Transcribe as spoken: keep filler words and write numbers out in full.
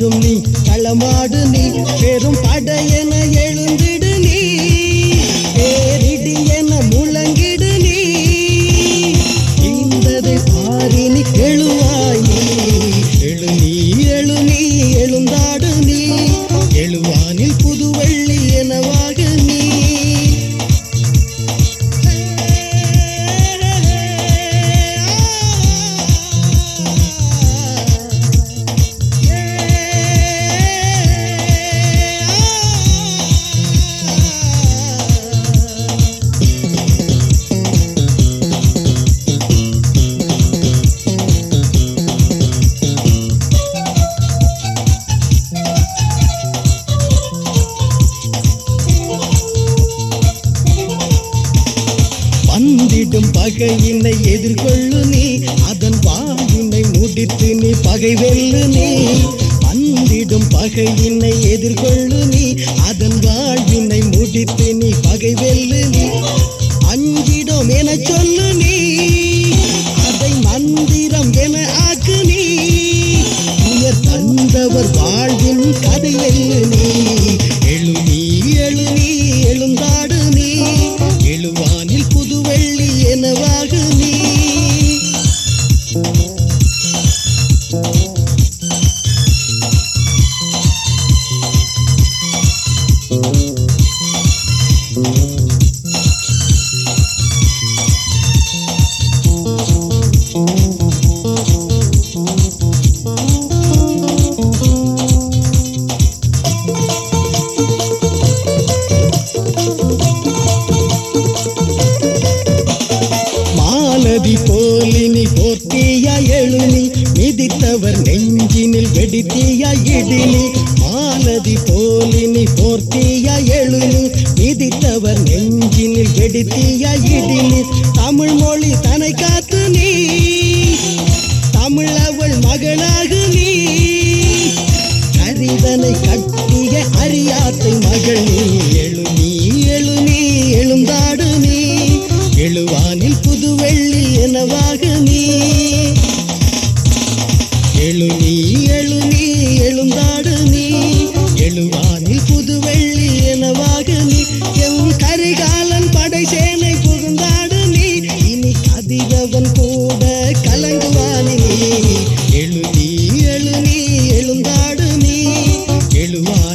வாழும் நீ களமாடு நீ பெரும் படையென எழுந்திடு நீ பேரிடி என முழங்கிடு நீ இந்ததை பாரினி எழுவாய் நீ எழு நீ எழு நீ எழுந்தாடு நீ எழுவானில் புதுவெள்ளி எனவாக நீ வந்திடும் பகையினை எதிர்கொள்ளு நீ அதன் வாழ்வினை முடித்து நீ பகை வெல்லு நீ வந்திடும் பகையினை எதிர்கொள்ளு நீ அதன் வாழ்வினை முடித்து நீ பகை வெல்லு நீ அஞ்சிடும் என சொல்லு நீ அதை மந்திரம் என ஆக்கு நீ உயர் தந்தவர் வாழ்வின் கதை வெல்லு நீ எழு நீ எழு நீ எழுந்தாடு நீ எழுவானில் புதுவெள்ளி எனவாக நீ மாலதி போலினி போர்த்தியா எழுநி மிதித்தவர் நெஞ்சினில் வெடித்தியா இடினி மாலதி போலினி போர்த்தியா எழுநி மிதித்தவர் நெஞ்சினில் வெடித்தியா இடினி தமிழ் மொழி தனை காத்து நீ தமிழ் அவள் மகளாக நீ கரிதனை கட்டிய அறியாத்தை மகள் நீ எழு நீ எழு நீ எழுந்தாடு நீ எழுவானில் புதுவெள்ளி எனவாக நீ எழு நீ எழு நீ எழுந்தாடு நீ எழுவானில் புதுவெள்ளி எனவாக நீ எம் கரிகாலன் படை சேனை புகுந்தாடு நீ இனி கதிரவன் கூட கலங்குவானி எழு நீ எழு நீ எழுந்தாடு நீ எழுவா